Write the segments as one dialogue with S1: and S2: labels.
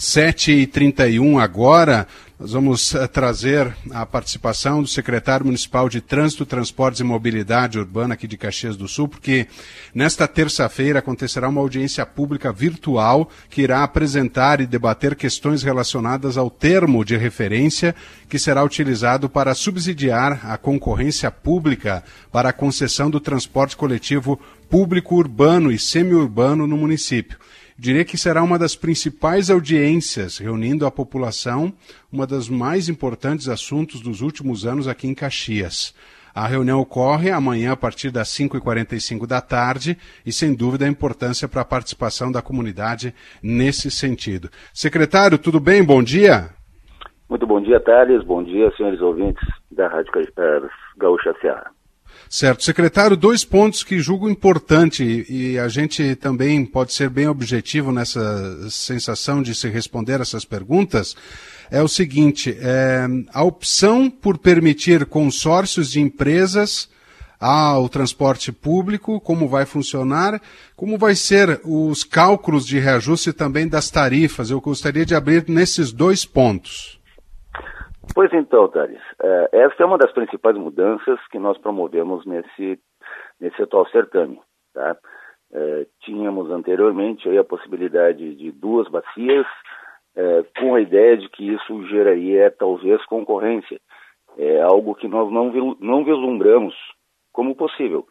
S1: 7h31 agora. Nós vamos trazer a participação do secretário municipal de Trânsito, Transportes e Mobilidade Urbana aqui de Caxias do Sul, porque nesta terça-feira acontecerá uma audiência pública virtual que irá apresentar e debater questões relacionadas ao termo de referência que será utilizado para subsidiar a concorrência pública para a concessão do transporte coletivo público urbano e semiurbano no município. Diria que será uma das principais audiências reunindo a população, uma das mais importantes assuntos dos últimos anos aqui em Caxias. A reunião ocorre amanhã a partir das 5h45 da tarde e, sem dúvida, a importância para a participação da comunidade nesse sentido. Secretário, tudo bem? Bom dia.
S2: Muito bom dia, Thales. Bom dia, senhores ouvintes da Rádio Gaúcha Serra.
S1: Certo. Secretário, 2 pontos que julgo importante e a gente também pode ser bem objetivo nessa sensação de se responder essas perguntas, é o seguinte, a opção por permitir consórcios de empresas ao transporte público, como vai funcionar, como vai ser os cálculos de reajuste também das tarifas. Eu gostaria de abrir nesses 2 pontos.
S2: Pois então, Thales, essa é uma das principais mudanças que nós promovemos nesse atual certame. Tá? Tínhamos anteriormente aí a possibilidade de 2 bacias, com a ideia de que isso geraria talvez concorrência. É algo que nós não vislumbramos como possível.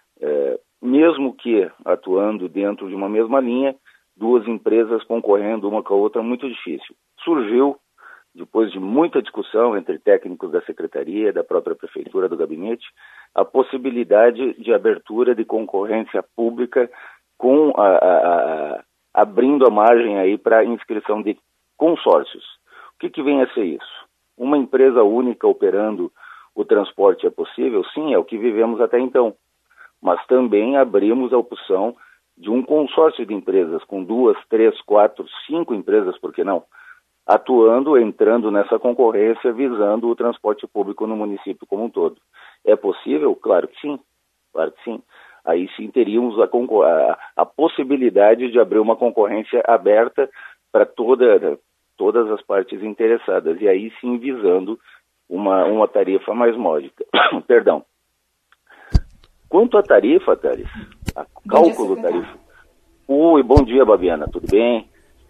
S2: Mesmo que atuando dentro de uma mesma linha, 2 empresas concorrendo uma com a outra é muito difícil. Surgiu, depois de muita discussão entre técnicos da Secretaria, da própria Prefeitura, do Gabinete, a possibilidade de abertura de concorrência pública com abrindo a margem aí para inscrição de consórcios. O que vem a ser isso? Uma empresa única operando o transporte é possível? Sim, é o que vivemos até então. Mas também abrimos a opção de um consórcio de empresas com 2, 3, 4, 5 empresas, por que não? Atuando, entrando nessa concorrência, visando o transporte público no município como um todo. É possível? Claro que sim. Claro que sim. Aí sim teríamos a possibilidade de abrir uma concorrência aberta para todas as partes interessadas. E aí sim visando uma tarifa mais módica. Perdão. Quanto à tarifa, Thales, a cálculo tarifa. Oi, bom dia, Babiana, tudo bem?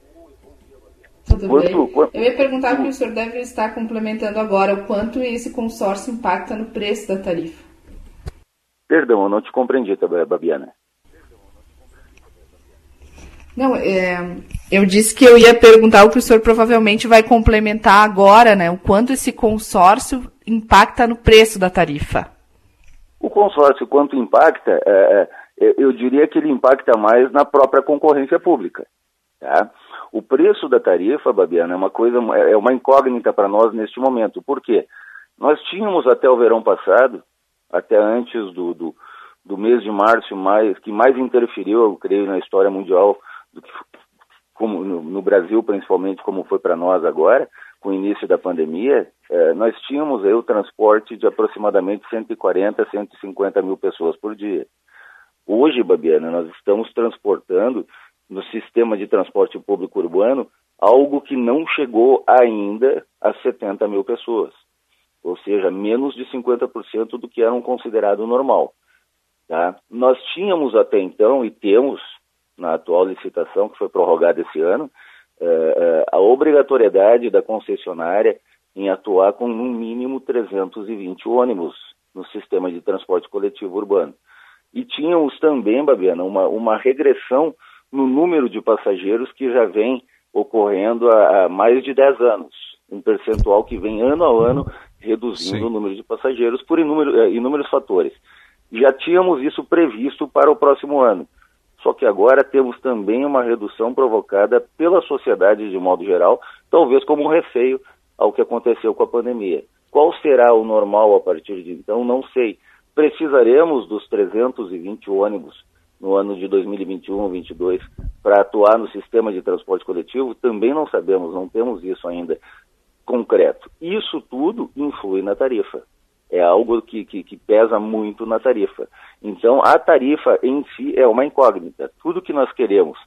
S3: Tudo bem. Eu ia perguntar que o senhor deve estar complementando agora o quanto esse consórcio impacta no preço da tarifa.
S2: Perdão, eu não te compreendi, Babiana.
S3: Não, eu disse que eu ia perguntar o que o senhor provavelmente vai complementar agora, né? O quanto esse consórcio impacta no preço da tarifa.
S2: O consórcio, quanto impacta, eu diria que ele impacta mais na própria concorrência pública, tá? O preço da tarifa, Babiana, é uma incógnita para nós neste momento. Por quê? Nós tínhamos até o verão passado, até antes do mês de março, que mais interferiu, eu creio, na história mundial, como no Brasil, principalmente, como foi para nós agora, com o início da pandemia, nós tínhamos aí o transporte de aproximadamente 140, 150 mil pessoas por dia. Hoje, Babiana, nós estamos transportando no sistema de transporte público urbano algo que não chegou ainda a 70 mil pessoas, ou seja, menos de 50% do que era um considerado normal. Tá? Nós tínhamos até então, e temos, na atual licitação que foi prorrogada esse ano, a obrigatoriedade da concessionária em atuar com no mínimo 320 ônibus no sistema de transporte coletivo urbano. E tínhamos também, Babiana, uma regressão no número de passageiros que já vem ocorrendo há mais de 10 anos. Um percentual que vem ano a ano reduzindo Sim. o número de passageiros por inúmeros fatores. Já tínhamos isso previsto para o próximo ano. Só que agora temos também uma redução provocada pela sociedade de modo geral, talvez como um receio ao que aconteceu com a pandemia. Qual será o normal a partir de então? Não sei. Precisaremos dos 320 ônibus no ano de 2021-22 para atuar no sistema de transporte coletivo? Também não sabemos, não temos isso ainda concreto. Isso tudo influi na tarifa. É algo que pesa muito na tarifa. Então, a tarifa em si é uma incógnita. Tudo que nós queremos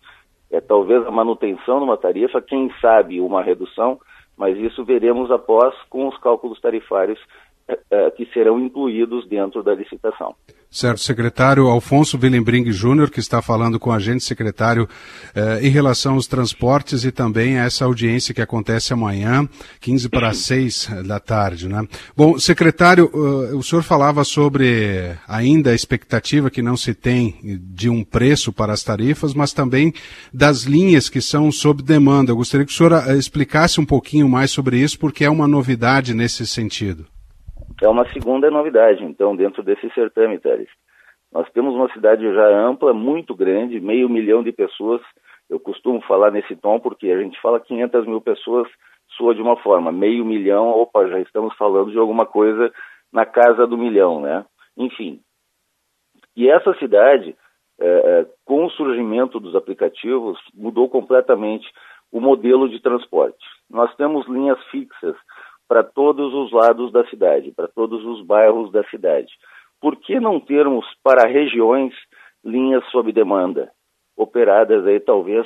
S2: talvez a manutenção de uma tarifa, quem sabe uma redução, mas isso veremos após com os cálculos tarifários que serão incluídos dentro da licitação.
S1: Certo, secretário Alfonso Willenbring Júnior, que está falando com a gente, secretário, em relação aos transportes e também a essa audiência que acontece amanhã, 15 para 6 da tarde, né? Bom, secretário, o senhor falava sobre ainda a expectativa que não se tem de um preço para as tarifas, mas também das linhas que são sob demanda. Eu gostaria que o senhor explicasse um pouquinho mais sobre isso, porque é uma novidade nesse sentido.
S2: É uma segunda novidade, então, dentro desse certame, Thales. Nós temos uma cidade já ampla, muito grande, 500 mil de pessoas. Eu costumo falar nesse tom porque a gente fala 500 mil pessoas, soa de uma forma. 500 mil, opa, já estamos falando de alguma coisa na casa do 1 milhão, né? Enfim. E essa cidade, com o surgimento dos aplicativos, mudou completamente o modelo de transporte. Nós temos linhas fixas para todos os lados da cidade, para todos os bairros da cidade. Por que não termos para regiões linhas sob demanda, operadas aí talvez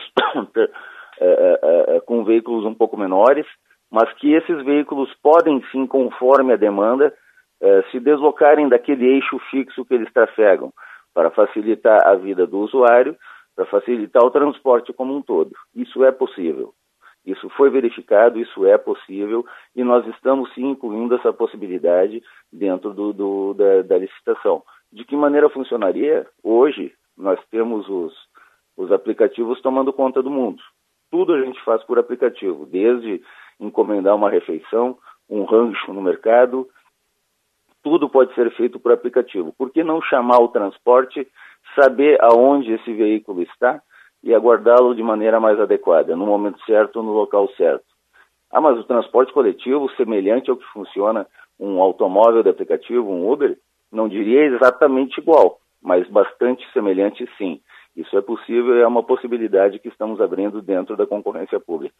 S2: com veículos um pouco menores, mas que esses veículos podem sim, conforme a demanda, se deslocarem daquele eixo fixo que eles trafegam, para facilitar a vida do usuário, para facilitar o transporte como um todo. Isso é possível. Isso foi verificado, isso é possível, e nós estamos sim incluindo essa possibilidade dentro da licitação. De que maneira funcionaria? Hoje, nós temos os aplicativos tomando conta do mundo. Tudo a gente faz por aplicativo, desde encomendar uma refeição, um rancho no mercado, tudo pode ser feito por aplicativo. Por que não chamar o transporte, saber aonde esse veículo está, e aguardá-lo de maneira mais adequada, no momento certo, no local certo. Mas o transporte coletivo, semelhante ao que funciona um automóvel de aplicativo, um Uber, não diria exatamente igual, mas bastante semelhante sim. Isso é possível e é uma possibilidade que estamos abrindo dentro da concorrência pública.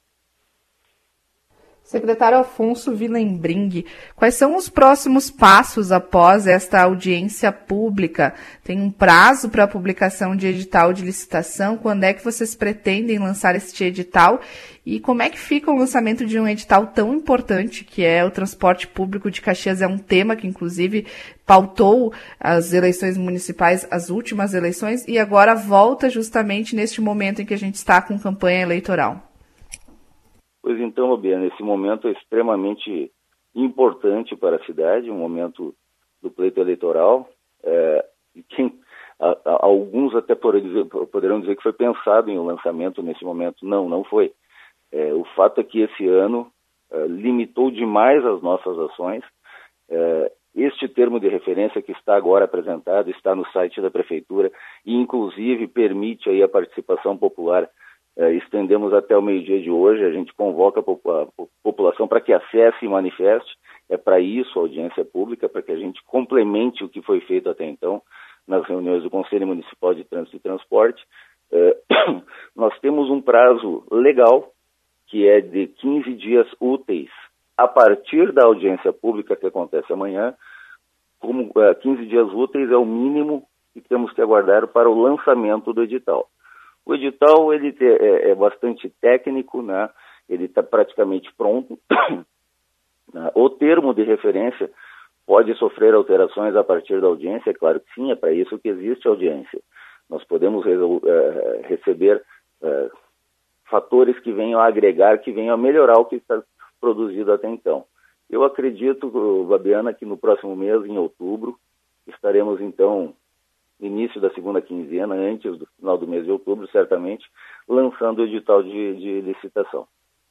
S3: Secretário Alfonso Willenbring, quais são os próximos passos após esta audiência pública? Tem um prazo para a publicação de edital de licitação? Quando é que vocês pretendem lançar este edital? E como é que fica o lançamento de um edital tão importante, que é o transporte público de Caxias? É um tema que, inclusive, pautou as eleições municipais, as últimas eleições, e agora volta justamente neste momento em que a gente está com campanha eleitoral.
S2: Pois então, Fabiana, esse momento é extremamente importante para a cidade, um momento do pleito eleitoral. Alguns até poderão dizer que foi pensado em um lançamento nesse momento. Não foi. O fato é que esse ano limitou demais as nossas ações. Este termo de referência que está agora apresentado está no site da Prefeitura e, inclusive, permite aí a participação popular. Estendemos até o meio-dia de hoje, a gente convoca a população para que acesse e manifeste. É para isso a audiência pública, para que a gente complemente o que foi feito até então nas reuniões do Conselho Municipal de Trânsito e Transporte. Nós temos um prazo legal, que é de 15 dias úteis, a partir da audiência pública que acontece amanhã. 15 dias úteis é o mínimo que temos que aguardar para o lançamento do edital. O edital ele é bastante técnico, né? Ele está praticamente pronto. O termo de referência pode sofrer alterações a partir da audiência, é claro que sim, é para isso que existe a audiência. Nós podemos receber fatores que venham a agregar, que venham a melhorar o que está produzido até então. Eu acredito, Fabiana, que no próximo mês, em outubro, estaremos então, início da segunda quinzena, antes do final do mês de outubro, certamente, lançando o edital de licitação.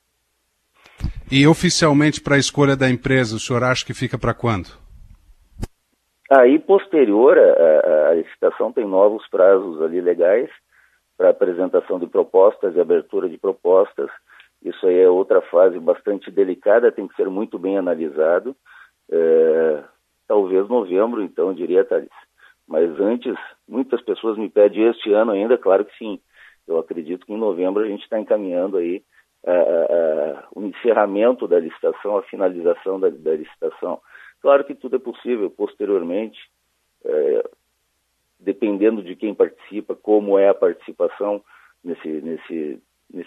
S1: E oficialmente para a escolha da empresa, o senhor acha que fica para quando?
S2: Aí, posterior à licitação, tem novos prazos ali legais para apresentação de propostas e abertura de propostas. Isso aí é outra fase bastante delicada, tem que ser muito bem analisado. Talvez novembro, então, eu diria, Thales. Mas antes, muitas pessoas me pedem este ano ainda, claro que sim. Eu acredito que em novembro a gente está encaminhando aí o encerramento da licitação, a finalização da licitação. Claro que tudo é possível posteriormente, dependendo de quem participa, como é a participação, nesse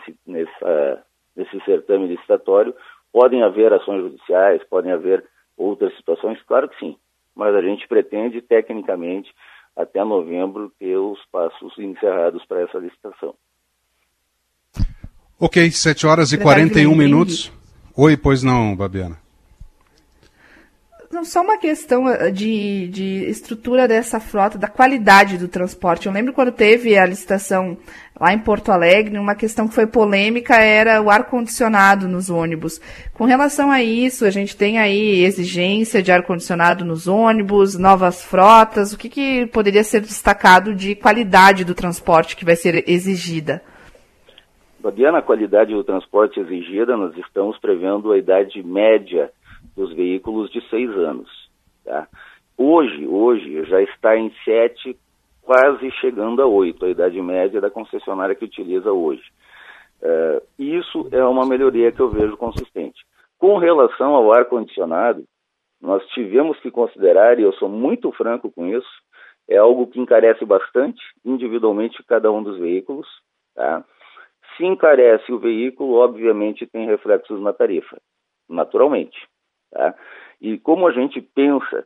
S2: certame licitatório. Podem haver ações judiciais, podem haver outras situações, claro que sim, mas a gente pretende, tecnicamente, até novembro, ter os passos encerrados para essa licitação.
S1: Ok, 7h41. Oi, pois não, Babiana.
S3: Não, só uma questão de estrutura dessa frota, da qualidade do transporte. Eu lembro quando teve a licitação lá em Porto Alegre, uma questão que foi polêmica era o ar-condicionado nos ônibus. Com relação a isso, a gente tem aí exigência de ar-condicionado nos ônibus, novas frotas. O que poderia ser destacado de qualidade do transporte que vai ser exigida?
S2: Fabiana, a qualidade do transporte exigida, nós estamos prevendo a idade média dos veículos de 6 anos. Tá? Hoje já está em 7, quase chegando a 8, a idade média da concessionária que utiliza hoje. Isso é uma melhoria que eu vejo consistente. Com relação ao ar-condicionado, nós tivemos que considerar, e eu sou muito franco com isso, é algo que encarece bastante, individualmente, cada um dos veículos. Tá? Se encarece o veículo, obviamente tem reflexos na tarifa, naturalmente. Tá? E como a gente pensa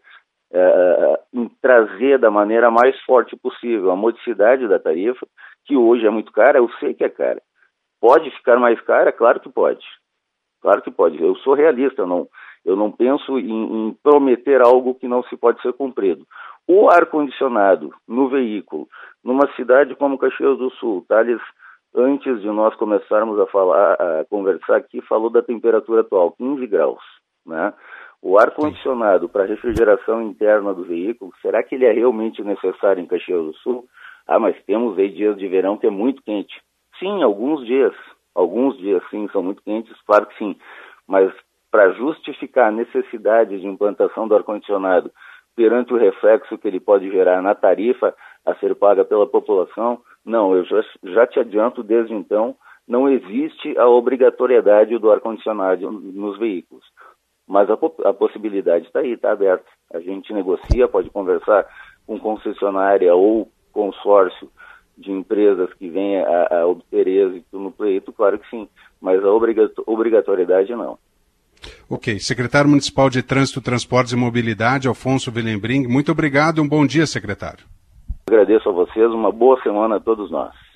S2: em trazer da maneira mais forte possível a modicidade da tarifa, que hoje é muito cara, eu sei que é cara. Pode ficar mais cara? Claro que pode. Claro que pode. Eu sou realista, eu não penso em prometer algo que não se pode ser cumprido. O ar-condicionado no veículo, numa cidade como Caxias do Sul, Thales, antes de nós começarmos a conversar aqui, falou da temperatura atual, 15 graus. Né? O ar-condicionado para refrigeração interna do veículo, será que ele é realmente necessário em Caxias do Sul? Mas temos aí dias de verão que é muito quente. Sim, alguns dias sim, são muito quentes, claro que sim, mas para justificar a necessidade de implantação do ar-condicionado perante o reflexo que ele pode gerar na tarifa a ser paga pela população, não, eu já te adianto desde então, não existe a obrigatoriedade do ar-condicionado nos veículos. Mas a possibilidade está aí, está aberta. A gente negocia, pode conversar com concessionária ou consórcio de empresas que venha a obter êxito no pleito, claro que sim, mas a obrigatoriedade não.
S1: Ok. Secretário Municipal de Trânsito, Transportes e Mobilidade, Alfonso Willenbring, muito obrigado e um bom dia, secretário.
S2: Agradeço a vocês, uma boa semana a todos nós.